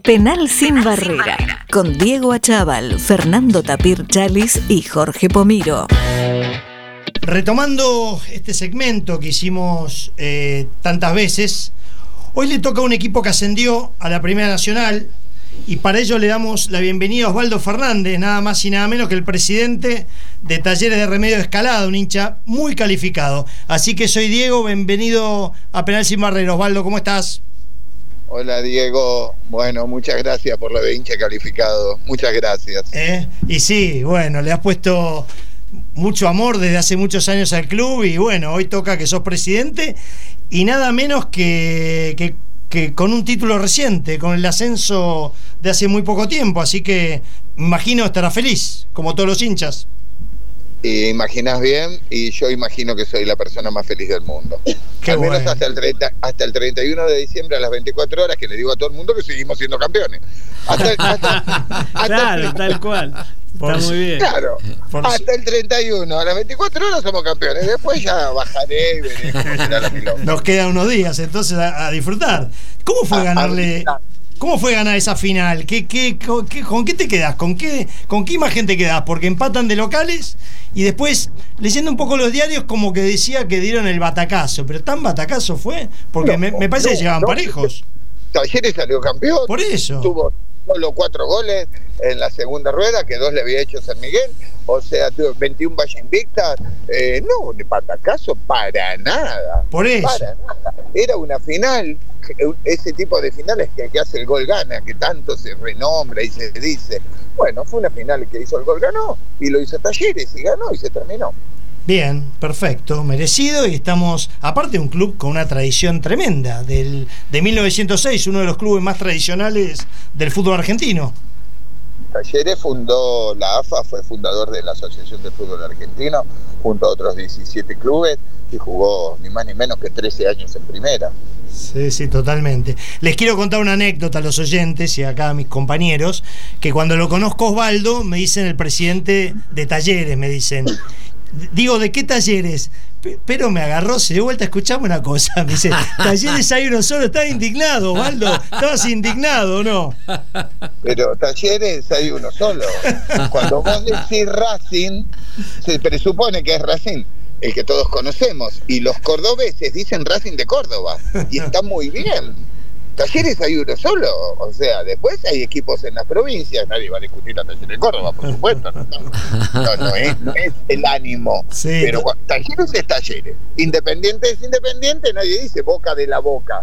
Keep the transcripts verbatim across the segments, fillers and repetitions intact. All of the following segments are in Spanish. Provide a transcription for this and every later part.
Penal sin barrera, con Diego Achával, Fernando Tapir Chalis y Jorge Pomiro. Retomando este segmento que hicimos eh, tantas veces, hoy le toca a un equipo que ascendió a la Primera Nacional y para ello le damos la bienvenida a Osvaldo Fernández, nada más y nada menos que el presidente de Talleres de Remedio de Escalada, un hincha muy calificado. Así que soy Diego, bienvenido a Penal sin barrera. Osvaldo, ¿cómo estás? Hola Diego, bueno, muchas gracias por lo de hincha calificado, muchas gracias. ¿Eh? Y sí, bueno, le has puesto mucho amor desde hace muchos años al club y bueno, hoy toca que sos presidente y nada menos que, que, que con un título reciente, con el ascenso de hace muy poco tiempo, así que imagino estará feliz, como todos los hinchas. Y imaginas bien, y yo imagino que soy la persona más feliz del mundo. Qué Al menos bueno. hasta el, treinta, hasta el treinta y uno de diciembre a las veinticuatro horas, que le digo a todo el mundo que seguimos siendo campeones. Hasta, hasta, hasta claro, tal cual. Por, Está muy bien. Claro, por, hasta el treinta y uno, a las veinticuatro horas somos campeones. Después ya bajaré y veré cómo será la milonga. Nos quedan unos días entonces a, a disfrutar. ¿Cómo fue A- ganarle? a- ¿Cómo fue ganar esa final? ¿Qué, qué, con, qué, ¿Con qué te quedás? ¿Con qué, ¿Con qué imagen te quedás? Porque empatan de locales y después, leyendo un poco los diarios, como que decía que dieron el batacazo. ¿Pero tan batacazo fue? Porque No, me, me parece no, que llegaban no. parejos. Talleres salió campeón. Por eso. Tuvo solo cuatro goles en la segunda rueda, que dos le había hecho San Miguel. O sea, tuvo veintiún vallas invictas. Eh, no, de patacazo para nada. Por eso. Para nada. Era una final, ese tipo de finales que el que hace el gol gana, que tanto se renombra y se dice. Bueno, fue una final que hizo el gol, ganó, y lo hizo Talleres, y ganó, y se terminó. Bien, perfecto, merecido, y estamos, aparte de un club con una tradición tremenda, del, de mil novecientos seis, uno de los clubes más tradicionales del fútbol argentino. Talleres fundó, la A F A fue fundador de la Asociación de Fútbol Argentino, junto a otros diecisiete clubes, y jugó ni más ni menos que trece años en primera. Sí, sí, totalmente. Les quiero contar una anécdota a los oyentes y acá a mis compañeros, que cuando lo conozco Osvaldo, me dicen el presidente de Talleres, me dicen. Digo, ¿de qué Talleres? P- Pero me agarró, se dio vuelta, escuchame una cosa. Me dice, Talleres hay uno solo, estás indignado, Osvaldo. ¿Estabas indignado o no? Pero Talleres hay uno solo. Cuando vos decís Racing, se presupone que es Racing, el que todos conocemos, y los cordobeses dicen Racing de Córdoba, y está muy bien. Talleres hay uno solo, o sea, después hay equipos en las provincias, nadie va a discutir a Talleres de Córdoba, por supuesto, no, no, no, es, no es el ánimo, Sí, pero to- Talleres es Talleres, Independiente es Independiente, nadie dice Boca de la Boca,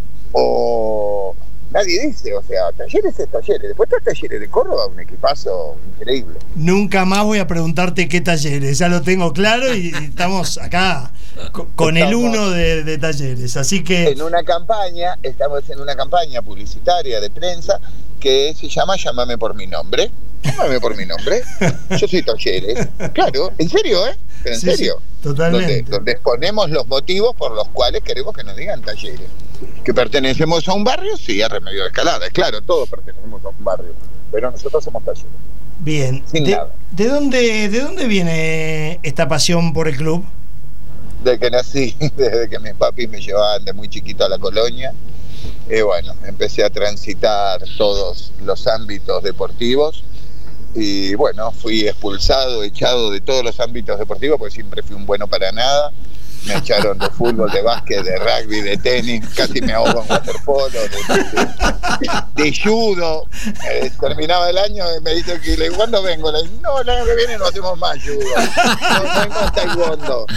o nadie dice, o sea, Talleres es Talleres, después está Talleres de Córdoba, un equipazo increíble. Nunca más voy a preguntarte qué Talleres, ya lo tengo claro y estamos acá co- con el uno de, de Talleres, así que... En una campaña, estamos en una campaña publicitaria de prensa que se llama Llámame por mi nombre. Llámame por mi nombre. Yo soy Talleres. Claro, en serio, ¿eh? Pero en Sí, sí, serio. totalmente. Donde, donde exponemos los motivos por los cuales queremos que nos digan Talleres. ¿Que pertenecemos a un barrio? Sí, a Remedio de Escalada. Es claro, todos pertenecemos a un barrio. Pero nosotros somos Talleres. Bien, Sin ¿De, nada. de dónde, ¿de dónde viene esta pasión por el club? Desde que nací, desde que mis papis me llevaban de muy chiquito a la colonia, y bueno, empecé a transitar todos los ámbitos deportivos y bueno, fui expulsado, echado de todos los ámbitos deportivos porque siempre fui un bueno para nada. Me echaron de fútbol, de básquet, de rugby, de tenis, casi me ahogo en waterpolo, de, de, de judo. Eh, terminaba el año y me dice que ¿cuándo vengo? Le digo, no, el año que viene no hacemos más judo. No vengo a taekwondo.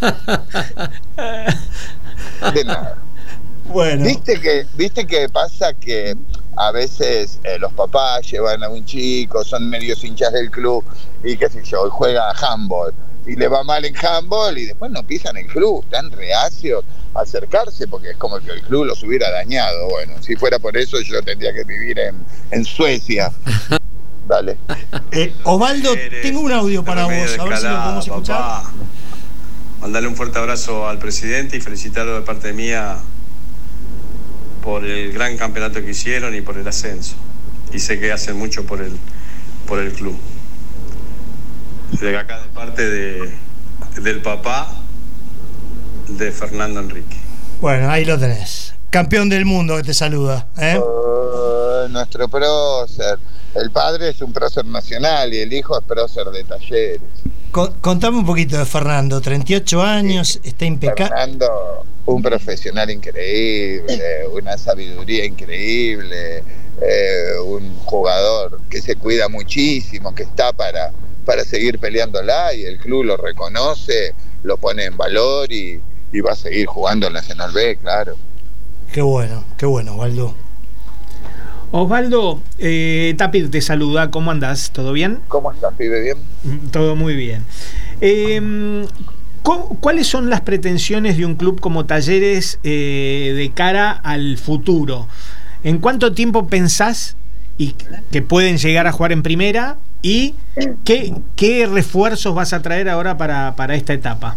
De nada. Bueno, ¿Viste que, ¿Viste que pasa que a veces eh, los papás llevan a un chico, son medios hinchas del club y qué sé yo, y juega a handball y le va mal en handball y después no pisan el club, están reacios a acercarse porque es como que el club los hubiera dañado? Bueno, si fuera por eso yo tendría que vivir en, en Suecia. Dale. eh, Osvaldo, tengo un audio para vos, a ver si lo podemos escuchar. Papá. Mandarle un fuerte abrazo al presidente y felicitarlo de parte mía por el gran campeonato que hicieron y por el ascenso. Y sé que hacen mucho por el, por el club. De acá de parte de, del papá de Fernando Enrique. Bueno, ahí lo tenés. Campeón del mundo que te saluda, ¿eh? Uh, es nuestro prócer. El padre es un prócer nacional y el hijo es prócer de Talleres. Con, contame un poquito de Fernando, treinta y ocho años, sí, está impecable. Fernando, un profesional increíble, una sabiduría increíble, eh, un jugador que se cuida muchísimo, que está para, para seguir peleándola y el club lo reconoce, lo pone en valor y, y va a seguir jugando en Nacional B, claro. Qué bueno, qué bueno, Osvaldo. Osvaldo, eh, Tapir te saluda, ¿cómo andás? ¿Todo bien? ¿Cómo estás, pibe? ¿Bien? Todo muy bien. Eh, ¿Cuáles son las pretensiones de un club como Talleres eh, de cara al futuro? ¿En cuánto tiempo pensás y que pueden llegar a jugar en primera? ¿Y qué, qué refuerzos vas a traer ahora para, para esta etapa?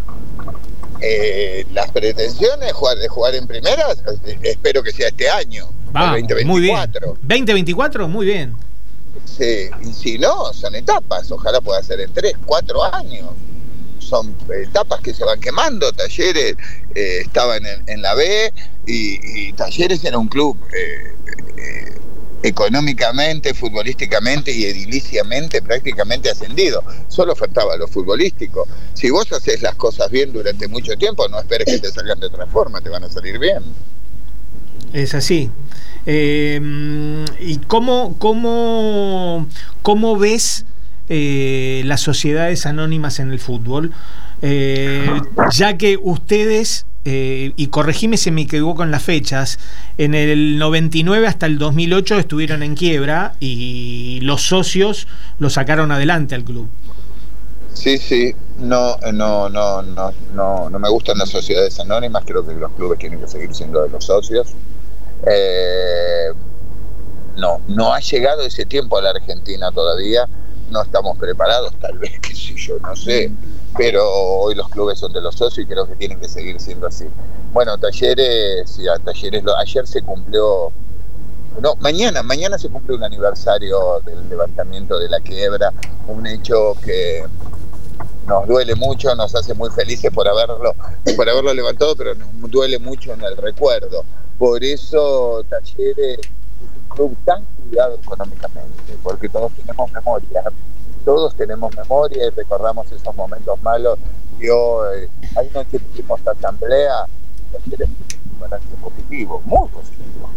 Eh, las pretensiones jugar, de jugar en primera, espero que sea este año. Va, veinte veinticuatro. Muy bien. ¿veinte veinticuatro? Muy bien. Sí, y si no, son etapas. Ojalá pueda ser en tres, cuatro años. Son etapas que se van quemando. Talleres eh, estaban en, en la B y, y Talleres era un club eh, eh, económicamente, futbolísticamente y ediliciamente prácticamente ascendido. Solo faltaba lo futbolístico. Si vos haces las cosas bien durante mucho tiempo, no esperes que te salgan de otra forma, te van a salir bien. Es así. Eh, ¿Y cómo, cómo, cómo ves eh, las sociedades anónimas en el fútbol? Eh, ya que ustedes, eh, y corregime si me equivoco en las fechas, en el noventa y nueve hasta el dos mil ocho estuvieron en quiebra y los socios lo sacaron adelante al club. Sí, sí, no, no, no, no, no, no me gustan las sociedades anónimas, creo que los clubes tienen que seguir siendo de los socios. Eh, no, no ha llegado ese tiempo a la Argentina todavía, no estamos preparados, tal vez, qué sé yo, no sé, pero hoy los clubes son de los socios y creo que tienen que seguir siendo así. Bueno, Talleres, sí, a Talleres, lo, ayer se cumplió, no, mañana, mañana se cumple un aniversario del levantamiento de la quiebra, un hecho que nos duele mucho, nos hace muy felices por haberlo, por haberlo levantado, pero nos duele mucho en el recuerdo. Por eso Talleres es un club tan cuidado económicamente, porque todos tenemos memoria, todos tenemos memoria y recordamos esos momentos malos. Yo, eh, hay noche que tuvimos asamblea, Talleres es un balance positivo, muy positivo.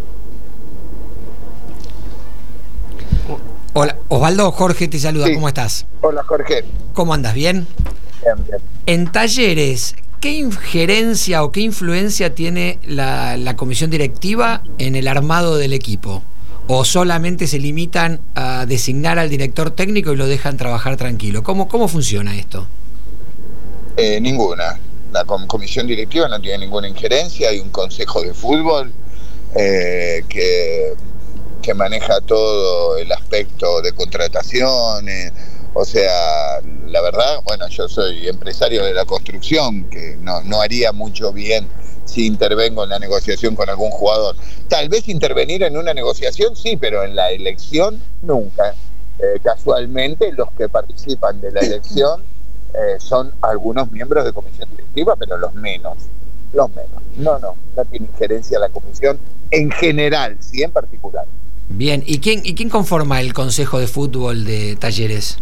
Hola, Osvaldo, Jorge te saluda, Sí. ¿Cómo estás? Hola, Jorge. ¿Cómo andas? ¿Bien? Bien, bien. En Talleres, ¿qué injerencia o qué influencia tiene la, la comisión directiva en el armado del equipo? ¿O solamente se limitan a designar al director técnico y lo dejan trabajar tranquilo? ¿Cómo, cómo funciona esto? Eh, ninguna. La com- comisión directiva no tiene ninguna injerencia, hay un consejo de fútbol eh, que, que maneja todo el aspecto de contrataciones. O sea, la verdad, bueno, yo soy empresario de la construcción, que no, no haría mucho bien si intervengo en la negociación con algún jugador. Tal vez intervenir en una negociación, sí, pero en la elección, nunca. Eh, casualmente, los que participan de la elección eh, son algunos miembros de comisión directiva, pero los menos, los menos. No, no, no tiene injerencia la comisión en general, sí en particular. Bien, ¿y quién, y quién conforma el consejo de fútbol de Talleres?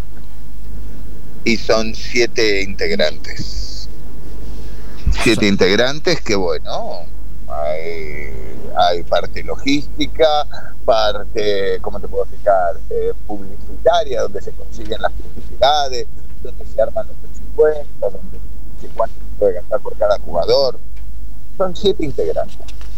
Y son siete integrantes. Siete integrantes que, bueno, hay, hay parte logística, parte, ¿cómo te puedo explicar? Eh, publicitaria, donde se consiguen las publicidades, donde se arman los presupuestos, donde se dice cuánto se puede gastar por cada jugador. Son siete integrantes.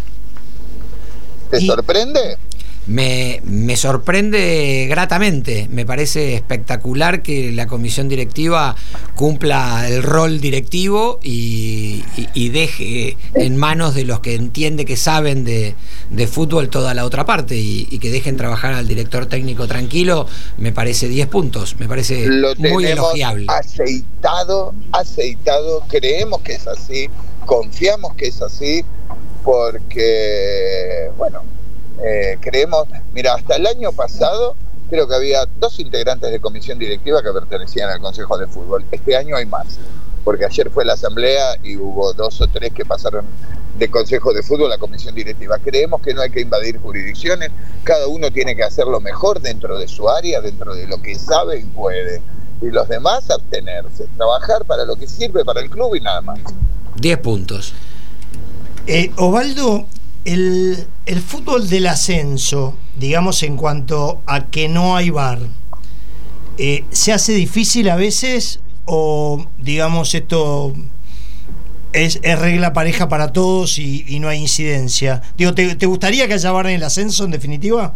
¿Te Y... sorprende? Me, me sorprende gratamente, me parece espectacular que la comisión directiva cumpla el rol directivo y, y, y deje en manos de los que entiende que saben de, de fútbol toda la otra parte y, y que dejen trabajar al director técnico tranquilo. Me parece diez puntos, me parece Lo muy elogiable. Aceitado, aceitado, creemos que es así, confiamos que es así, porque, bueno, Eh, creemos, mira, hasta el año pasado creo que había dos integrantes de comisión directiva que pertenecían al Consejo de Fútbol. Este año hay más, porque ayer fue la asamblea y hubo dos o tres que pasaron de Consejo de Fútbol, la comisión directiva. Creemos que no hay que invadir jurisdicciones, cada uno tiene que hacer lo mejor dentro de su área, dentro de lo que sabe y puede. Y los demás abstenerse, trabajar para lo que sirve para el club y nada más. Diez puntos. Eh, Osvaldo, el, el fútbol del ascenso, digamos en cuanto a que no hay V A R, eh, ¿se hace difícil a veces o digamos esto es, es regla pareja para todos y, y no hay incidencia? Digo, ¿te, ¿te gustaría que haya V A R en el ascenso en definitiva?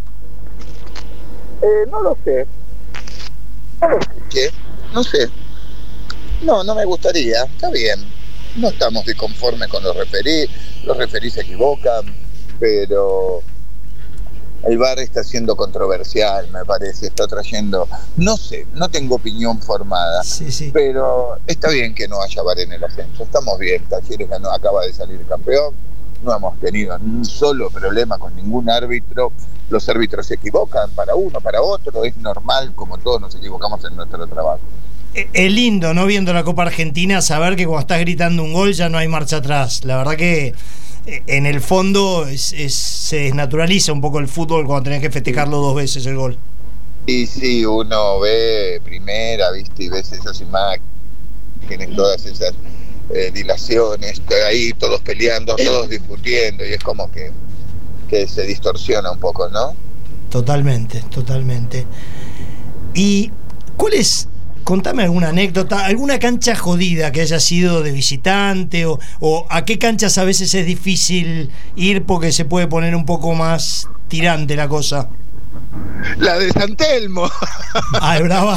Eh, no lo sé. No lo escuché. No sé. No, no me gustaría. Está bien. No estamos disconformes con los referís. Los referís se equivocan, pero el V A R está siendo controversial, me parece. Está trayendo... No sé, no tengo opinión formada. Sí, sí. Pero está bien que no haya V A R en el ascenso. Estamos bien. Talleres ganó, acaba de salir campeón. No hemos tenido un solo problema con ningún árbitro. Los árbitros se equivocan para uno, para otro. Es normal, como todos nos equivocamos en nuestro trabajo. Es lindo, ¿no? Viendo la Copa Argentina, saber que cuando estás gritando un gol ya no hay marcha atrás. La verdad que en el fondo es, es, se desnaturaliza un poco el fútbol cuando tenés que festejarlo dos veces el gol. Y sí, uno ve primera, viste, y ves esas imágenes, todas esas eh, dilaciones, ahí todos peleando, todos discutiendo, y es como que, que se distorsiona un poco, ¿no? Totalmente, totalmente. ¿Y cuál es? Contame alguna anécdota, alguna cancha jodida que haya sido de visitante o, o a qué canchas a veces es difícil ir porque se puede poner un poco más tirante la cosa. La de San Telmo. Ay, brava.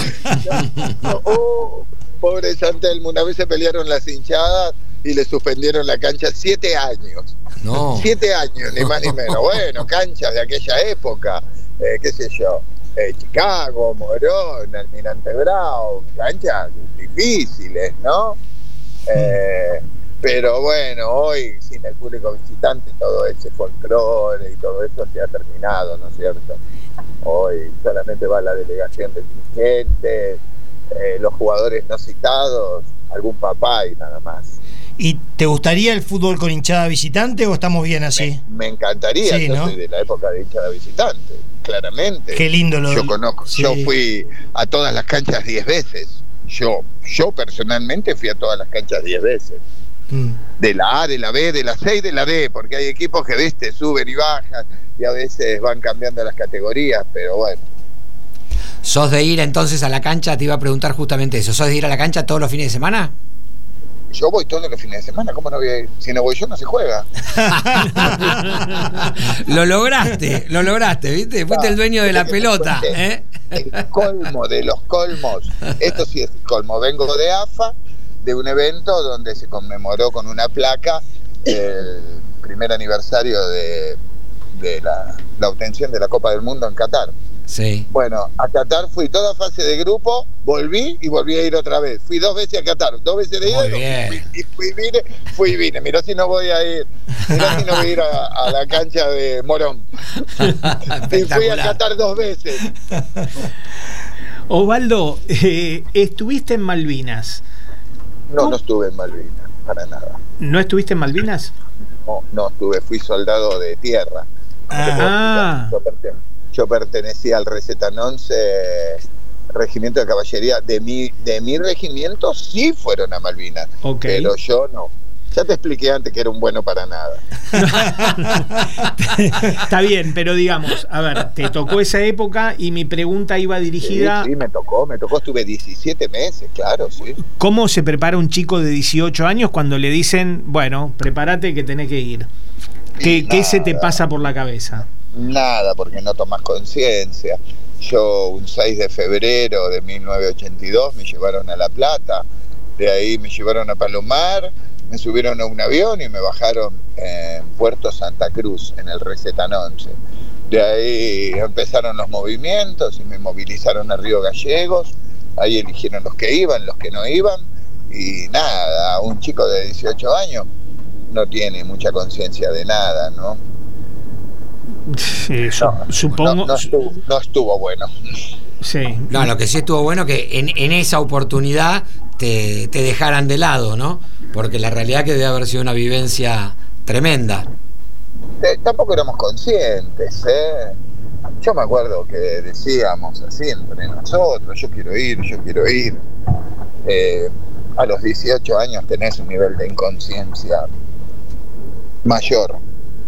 Oh, pobre San Telmo, una vez se pelearon las hinchadas y le suspendieron la cancha siete años. No. Siete años, ni más ni menos. Bueno, canchas de aquella época, eh, qué sé yo. Eh, Chicago, Morón, Almirante Brown, canchas difíciles, ¿no? Eh, pero bueno, hoy sin el público visitante todo ese folclore y todo eso se ha terminado, ¿no es cierto? Hoy solamente va la delegación de dirigentes, eh, los jugadores no citados, algún papá y nada más. ¿Y te gustaría el fútbol con hinchada visitante o estamos bien así? Me, me encantaría, sí, yo ¿no? soy de la época de hinchada visitante, claramente. Qué lindo lo Yo conozco, sí. Yo fui a todas las canchas diez veces. Yo, yo personalmente fui a todas las canchas diez veces. Mm. De la A, de la B, de la C y de la D, porque hay equipos que, viste, suben y bajan y a veces van cambiando las categorías, pero bueno. ¿Sos de ir entonces a la cancha? Te iba a preguntar justamente eso. ¿Sos de ir a la cancha todos los fines de semana? Yo voy todos los fines de semana, ¿cómo no voy a ir? Si no voy yo, no se juega. Lo lograste, lo lograste, ¿viste? Fuiste no, el dueño de la pelota. ¿eh? El colmo de los colmos. Esto sí es el colmo. Vengo de A F A, de un evento donde se conmemoró con una placa el primer aniversario de, de la, la obtención de la Copa del Mundo en Qatar. Sí. Bueno, a Qatar fui toda fase de grupo, volví y volví a ir otra vez. Fui dos veces a Qatar, dos veces de ida y fui, vine, fui y vine. Mirá si no voy a ir, mirá si no voy a ir a, a la cancha de Morón. Y fui a Qatar dos veces. Osvaldo, eh, estuviste en Malvinas. No, ¿Cómo? No estuve en Malvinas, para nada. ¿No estuviste en Malvinas? No, no estuve, fui soldado de tierra. Ah. Yo pertenecía al Recetan once, regimiento de caballería. De mi, de mi regimiento sí fueron a Malvinas, okay. Pero yo no. Ya te expliqué antes que era un bueno para nada. Está bien, pero digamos, a ver, te tocó esa época y mi pregunta iba dirigida... Sí, sí, me tocó, me tocó, estuve diecisiete meses, claro, sí. ¿Cómo se prepara un chico de dieciocho años cuando le dicen, bueno, prepárate que tenés que ir? ¿Qué, ¿Qué se te pasa por la cabeza? Nada, porque no tomás conciencia. Yo un seis de febrero de mil novecientos ochenta y dos me llevaron a La Plata, de ahí me llevaron a Palomar, me subieron a un avión y me bajaron en Puerto Santa Cruz, en el Recetan once. De ahí empezaron los movimientos y me movilizaron a Río Gallegos, ahí eligieron los que iban, los que no iban, y nada, un chico de dieciocho años no tiene mucha conciencia de nada, ¿no? Sí, su, no, supongo no, no, estuvo, no estuvo bueno. Sí. No, lo que sí estuvo bueno que en, en esa oportunidad te, te dejaran de lado, ¿no? Porque la realidad que debe haber sido una vivencia tremenda. Eh, tampoco éramos conscientes, ¿eh? Yo me acuerdo que decíamos así entre nosotros, yo quiero ir, yo quiero ir. Eh, a los dieciocho años tenés un nivel de inconsciencia mayor.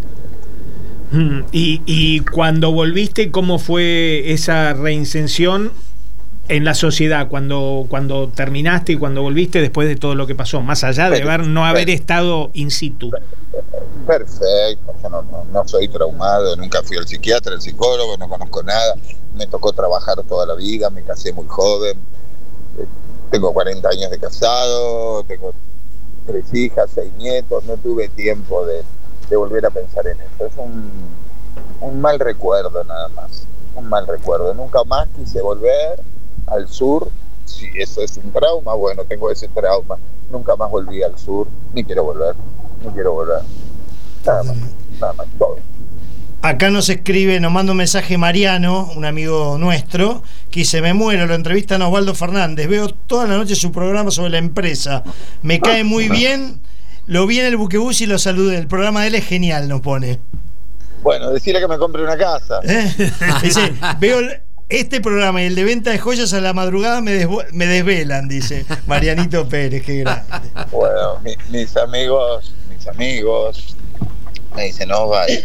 Y, y cuando volviste, ¿cómo fue esa reinserción en la sociedad? Cuando, cuando terminaste y cuando volviste después de todo lo que pasó, más allá de haber, no haber estado in situ. Perfecto, yo no, no, no soy traumado, nunca fui al psiquiatra, al psicólogo, no conozco nada, me tocó trabajar toda la vida, me casé muy joven, tengo cuarenta años de casado, tengo tres hijas, seis nietos, no tuve tiempo de, de volver a pensar en eso. Es un, un mal recuerdo nada más, un mal recuerdo. Nunca más quise volver al sur. Si eso es un trauma, bueno, tengo ese trauma. Nunca más volví al sur, ni quiero volver, ni quiero volver. Nada más, nada más, todo. Acá nos escribe, nos manda un mensaje Mariano, un amigo nuestro, que dice: me muero, lo entrevistan a Osvaldo Fernández, veo toda la noche su programa sobre la empresa, me cae muy bien, lo vi en el Buquebús y lo saludé, el programa de él es genial, nos pone. Bueno, decirle que me compre una casa. ¿Eh? Dice, veo este programa y el de venta de joyas a la madrugada me, desvo- me desvelan, dice Marianito Pérez, qué grande. Bueno, mi, mis amigos, mis amigos me dicen: no, vaya.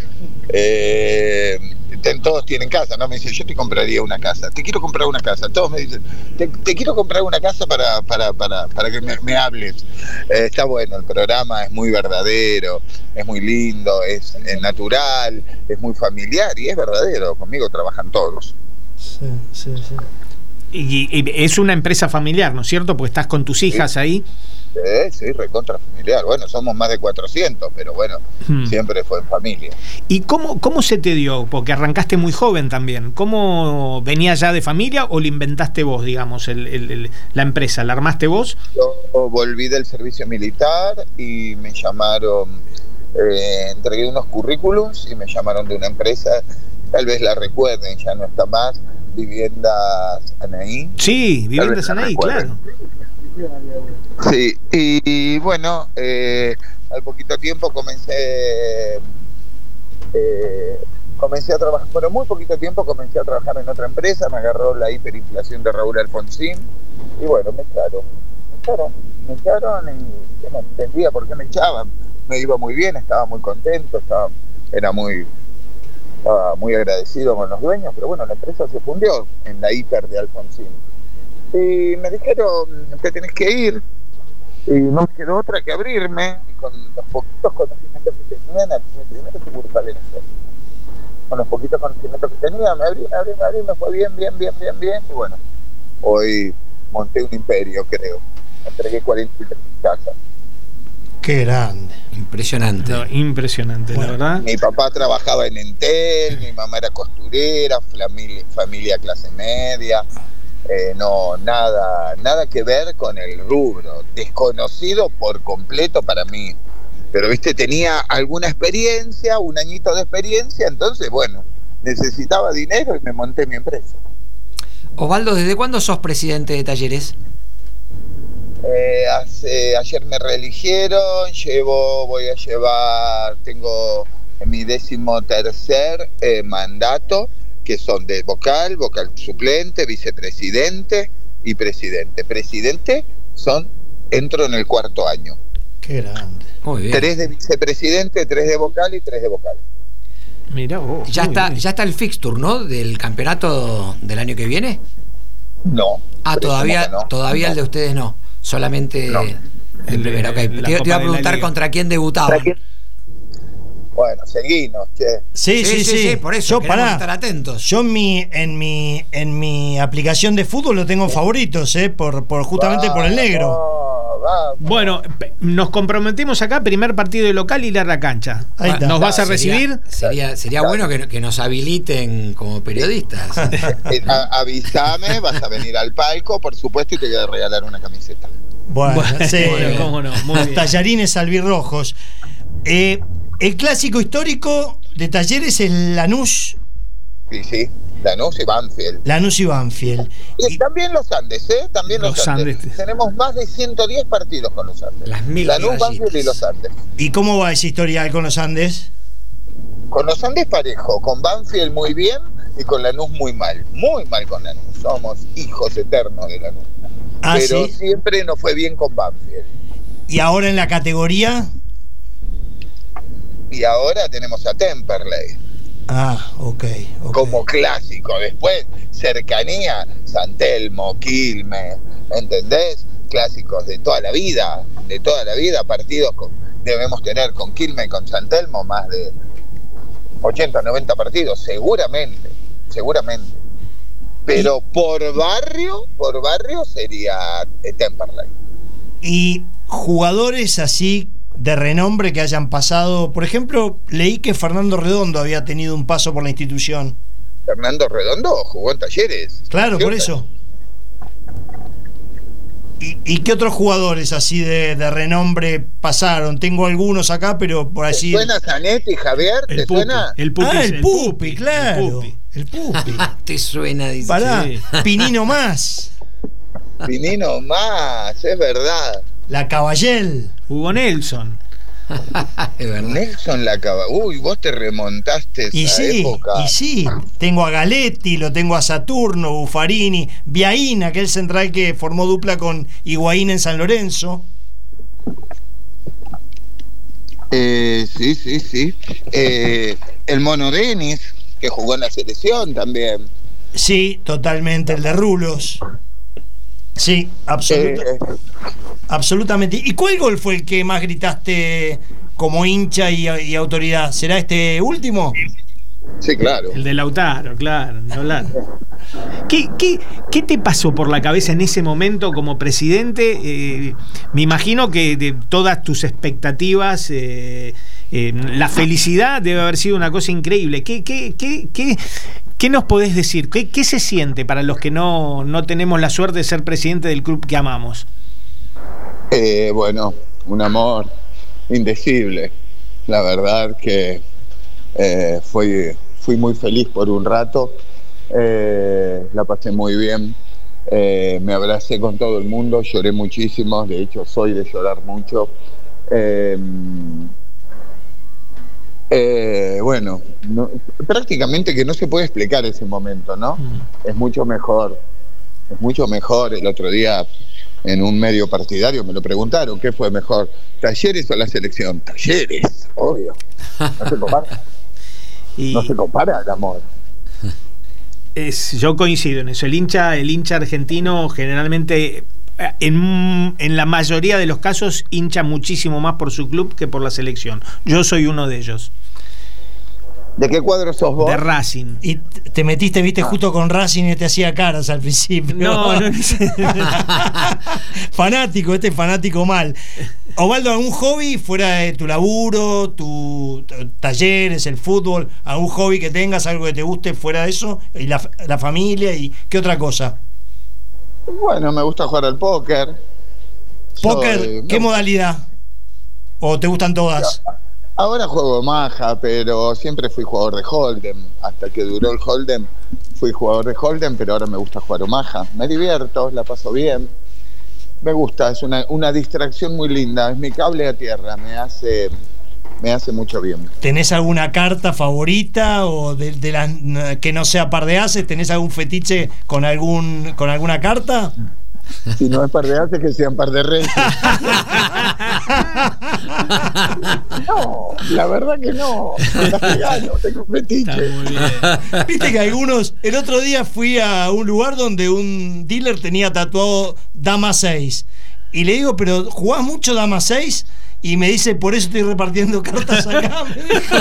Eh, ten, todos tienen casa, ¿no? Me dicen: yo te compraría una casa, te quiero comprar una casa. Todos me dicen: te, te quiero comprar una casa para, para, para, para que me, me hables. Eh, está bueno, el programa es muy verdadero, es muy lindo, es, es natural, es muy familiar y es verdadero. Conmigo trabajan todos. Sí, sí, sí. Y, y es una empresa familiar, ¿no es cierto? Porque estás con tus hijas sí. ahí. Sí, sí, recontra familiar. Bueno, somos más de cuatrocientos, pero bueno, hmm. siempre fue en familia. ¿Y cómo, cómo se te dio? Porque arrancaste muy joven también. ¿Cómo venías ya de familia o lo inventaste vos, digamos, el, el, el, la empresa? ¿La armaste vos? Yo volví del servicio militar y me llamaron, eh, entregué unos currículums y me llamaron de una empresa, tal vez la recuerden, ya no está más, Viviendas Anaí. Sí, Viviendas Anaí, claro. Sí, y, y bueno, eh, al poquito tiempo comencé eh, comencé a trabajar, bueno, muy poquito tiempo comencé a trabajar en otra empresa, me agarró la hiperinflación de Raúl Alfonsín y bueno, me echaron, me echaron, me echaron y yo no entendía por qué me echaban, me iba muy bien, estaba muy contento, estaba, era muy, estaba muy agradecido con los dueños, pero bueno, la empresa se fundió en la hiper de Alfonsín. Y me dijeron: te tenés que ir. Y no me quedó otra que abrirme. Y con los poquitos conocimientos que tenía, en el primer sucursal en eso. Con los poquitos conocimientos que tenía, me abrí, me abrí, me abrí, me fue bien, bien, bien, bien, bien. Y bueno, hoy monté un imperio, creo. Entregué cuarenta y tres casas. Qué grande. Impresionante. No, impresionante, bueno, la verdad. Mi papá trabajaba en Entel, mi mamá era costurera, familia, familia clase media. Eh, no, nada, nada que ver con el rubro, desconocido por completo para mí, pero viste, tenía alguna experiencia, un añito de experiencia, entonces bueno, necesitaba dinero y me monté mi empresa. Osvaldo, ¿desde cuándo sos presidente de Talleres? Eh, hace, ayer me reeligieron, llevo, voy a llevar, tengo mi décimo tercer eh, mandato, que son de vocal, vocal suplente, vicepresidente y presidente. Presidente son, entro en el cuarto año. Qué grande. Muy bien. Tres de vicepresidente, tres de vocal y tres de vocal. Mirá vos. Ya está, bien. Ya está el fixture, ¿no? Del campeonato del año que viene. No. Ah, todavía, no. todavía no. El de ustedes no. Solamente no. El primero. Okay. Te, te iba a preguntar contra quién debutaban. Bueno, seguinos, che. Sí, sí, sí, sí, sí. Por eso yo, queremos pará, estar atentos. Yo en mi, en mi, en mi aplicación de fútbol lo tengo favoritos, eh, por, por justamente va, por el negro. Va, va. Bueno, nos comprometemos acá, primer partido de local y larga cancha. Ahí está. ¿Nos vas a recibir? Sería, sería, sería claro. bueno que, que nos habiliten como periodistas. a, avísame, vas a venir al palco, por supuesto, y te voy a regalar una camiseta. Bueno, bueno sí, bueno, cómo no, muy los bien. Tallarines albirrojos. Eh, El clásico histórico de Talleres es Lanús. Sí, sí. Lanús y Banfield. Lanús y Banfield. Y, y también los Andes, ¿eh? También los, los Andes. Andes. Tenemos más de ciento diez partidos con los Andes. Las mil Lanús, rayitas. Banfield y los Andes. ¿Y cómo va ese historial con los Andes? Con los Andes parejo, con Banfield muy bien y con Lanús muy mal. Muy mal con Lanús. Somos hijos eternos de Lanús. Ah, Pero ¿sí? siempre nos fue bien con Banfield. ¿Y ahora en la categoría? Y ahora tenemos a Temperley. Ah, ok. okay. Como clásico. Después, cercanía, San Telmo, Quilmes, ¿entendés? Clásicos de toda la vida, de toda la vida, partidos con, debemos tener con Quilmes y con San Telmo más de ochenta, noventa partidos, seguramente, seguramente. Pero por barrio, por barrio sería Temperley. Y jugadores así de renombre que hayan pasado, por ejemplo, leí que Fernando Redondo había tenido un paso por la institución. Fernando Redondo jugó en Talleres. Claro, por eso. ¿Y, y qué otros jugadores así de, de renombre pasaron? Tengo algunos acá, pero por ¿Te allí. suena Zanetti, Javier? El ¿Te Pupi, suena? el Pupi, Ah, es el Pupi, claro. El Pupi. Te suena, dice. Pará, Sí. Pinino más. Pinino más, es verdad. La Caballel. Hugo Nelson. Es verdad. Nelson Lacaba. Uy, vos te remontaste a esa Y sí, época. y sí. Tengo a Galetti, lo tengo a Saturno, Buffarini, Biaín, aquel central que formó dupla con Higuaín en San Lorenzo. Eh, sí, sí, sí. Eh, el Mono Denis, que jugó en la selección también. Sí, totalmente, el de Rulos. Sí, absoluta, Eh, absolutamente. ¿Y cuál gol fue el que más gritaste como hincha y, y autoridad? ¿Será este último? sí, claro. El de Lautaro, claro, ni hablar. ¿Qué, qué, ¿Qué te pasó por la cabeza en ese momento como presidente? Eh, me imagino que de todas tus expectativas, eh, eh, la felicidad debe haber sido una cosa increíble. ¿Qué, qué, qué, qué, qué nos podés decir? ¿Qué, qué se siente para los que no, no tenemos la suerte de ser presidente del club que amamos? Eh, bueno, un amor indecible. La verdad que eh, fui, fui muy feliz por un rato. Eh, la pasé muy bien. Eh, me abracé con todo el mundo, lloré muchísimo. De hecho, soy de llorar mucho. Eh, eh, bueno, no, prácticamente que no se puede explicar ese momento, ¿no? Mm. Es mucho mejor. Es mucho mejor. El otro día en un medio partidario me lo preguntaron, ¿qué fue mejor? ¿Talleres o la selección? Talleres, obvio. No se compara. Y no se compara el amor. Es, yo coincido en eso. El hincha, el hincha argentino generalmente, en, en la mayoría de los casos, hincha muchísimo más por su club que por la selección. Yo soy uno de ellos. ¿De qué cuadro sos vos? De Racing. Y te metiste, viste, justo con Racing y te hacía caras al principio. No, no. Fanático, este fanático mal. Osvaldo, ¿algún hobby fuera de tu laburo, tu, tu talleres, el fútbol? ¿Algún hobby que tengas, algo que te guste fuera de eso? ¿Y la, la familia? ¿Y qué otra cosa? Bueno, me gusta jugar al póker. ¿Póker? Soy, ¿Qué no, modalidad? ¿O te gustan todas? Ahora juego maja, pero siempre fui jugador de Hold'em. Hasta que duró el Hold'em, fui jugador de Hold'em, pero ahora me gusta jugar maja. Me divierto, la paso bien. Me gusta, es una, una distracción muy linda. Es mi cable a tierra, me hace, me hace mucho bien. ¿Tenés alguna carta favorita o de, de las que no sea par de ases? ¿Tenés algún fetiche con algún con alguna carta? Si no es par de ases, que sean par de reyes. No, la verdad que no. No tengo fetiche. Viste que algunos. El otro día fui a un lugar donde un dealer tenía tatuado Dama seis. Y le digo, ¿pero jugás mucho Dama seis? Y me dice, por eso estoy repartiendo cartas acá. Me dijo.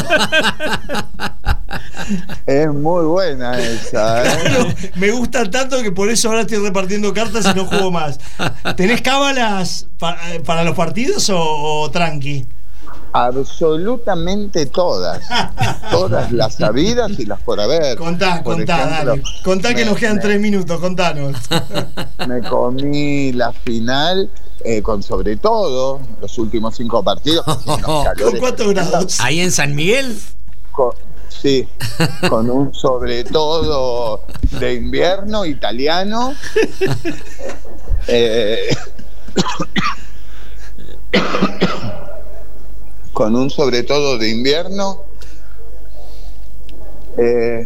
Es muy buena esa, ¿eh? Claro, me gusta tanto que por eso ahora estoy repartiendo cartas y no juego más. ¿Tenés cábalas pa- para los partidos o, o tranqui? Absolutamente todas. Todas las sabidas y las por haber. Contá, Por contá, ejemplo, dale. Contá que me, nos quedan me, tres minutos, contanos. Me comí la final eh, con sobre todo los últimos cinco partidos. ¿Con cuántos grados? ¿Ahí en San Miguel? Con, Sí, con un sobre todo de invierno italiano. Eh, con un sobre todo de invierno. Eh,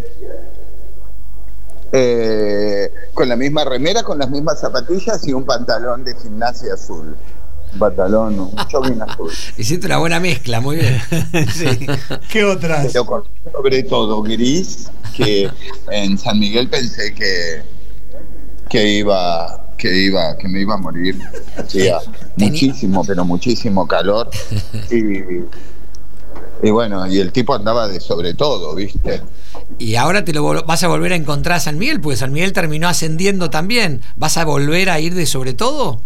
eh, con la misma remera, con las mismas zapatillas y un pantalón de gimnasia azul. Un pantalón, un jogging azul. Hiciste una buena mezcla, muy bien. Sí. ¿Qué otras? Pero con sobre todo gris, que en San Miguel pensé que, que iba que iba que me iba a morir. Hacía muchísimo, pero muchísimo calor. Y, y bueno, y el tipo andaba de sobre todo, ¿viste? Y ahora te lo vol- vas a volver a encontrar a San Miguel, porque San Miguel terminó ascendiendo también. ¿Vas a volver a ir de sobre todo?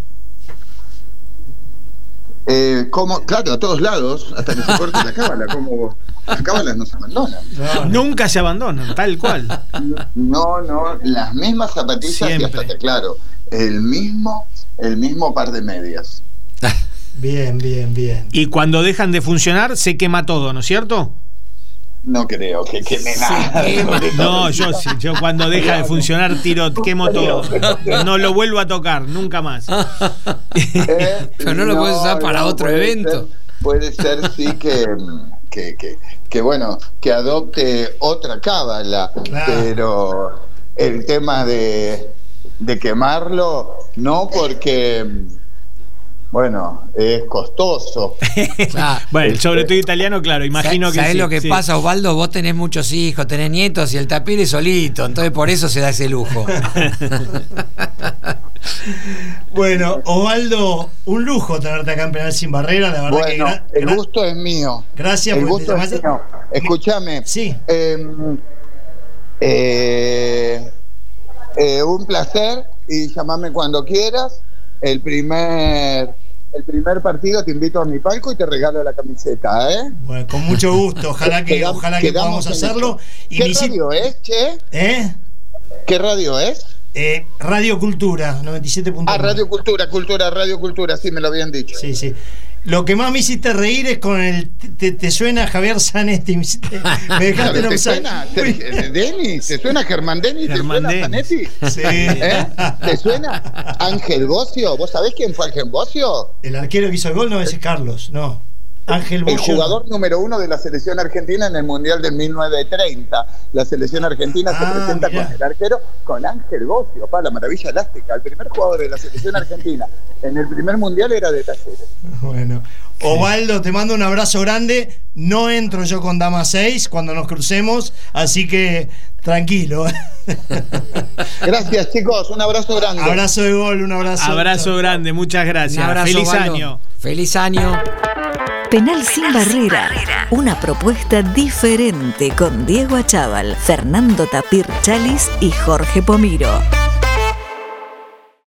Eh, como, claro, a todos lados, hasta que se corte la cábala, como las cábalas no se abandonan. No, no. Nunca se abandonan, tal cual. No, no, las mismas zapatillas Siempre. y hasta te claro, el mismo, el mismo par de medias. Bien, bien, bien. Y cuando dejan de funcionar, se quema todo, ¿no es cierto? No creo que queme nada. quema. sobre todo. No, yo sí, yo cuando deja de funcionar tiro, quemo todo. No lo vuelvo a tocar, nunca más. Eh, Pero no lo puedes usar para otro puede evento. ser- puede ser, sí, que, que, que, que, bueno, que adopte otra cábala, Claro. pero el tema de, de quemarlo, no, porque, bueno, es costoso. Ah, Bueno, sobre todo italiano, claro, imagino que ¿Sabés sí, lo que sí. pasa, Osvaldo? Vos tenés muchos hijos, tenés nietos y el tapir es solito, entonces por eso se da ese lujo. Bueno, Osvaldo, un lujo tenerte acá en Penal Sin Barrera, la verdad Bueno, que gra- el gra- gusto es mío. Gracias El por gusto es llamaste- mío. Escúchame. Sí. Eh, eh, eh, un placer y llamame cuando quieras. El primer, el primer partido te invito a mi palco y te regalo la camiseta, ¿eh? Bueno, con mucho gusto, ojalá que, Quedam- ojalá que quedamos podamos en hacerlo. eso. Y ¿Qué mi sit- radio es, che? ¿Eh? ¿Qué radio es? Eh, Radio Cultura, noventa y siete punto Ah, nueve. Radio Cultura, Cultura, Radio Cultura, sí me lo habían dicho. Sí, sí. Lo que más me hiciste reír es con el. ¿Te, te suena Javier Zanetti? Me, hiciste- me dejaste en ¿Te offside. suena Te- Denis? ¿Te suena Germán Denis? ¿Te Germán suena Denis. Zanetti? Sí. ¿Eh? ¿Te suena Ángel Bocio? ¿Vos sabés quién fue Ángel Bocio? El arquero que hizo el gol no ese es Carlos, no. Ángel El Bocio. jugador número uno de la selección argentina en el Mundial de mil novecientos treinta. La selección argentina Ah, se presenta mirá. con el arquero, con Ángel Bocio, pa, la maravilla elástica. El primer jugador de la selección argentina en el primer Mundial era de Talleres. Bueno. Osvaldo, te mando un abrazo grande. No entro yo con Dama seis cuando nos crucemos, así que tranquilo. Gracias, chicos. Un abrazo grande. Abrazo de gol, un abrazo. Abrazo Chao. grande, muchas gracias. Un abrazo, Feliz Osvaldo. año. Feliz año. Penal Sin Barrera, una propuesta diferente con Diego Achával, Fernando Tapir Chalis y Jorge Pomiro.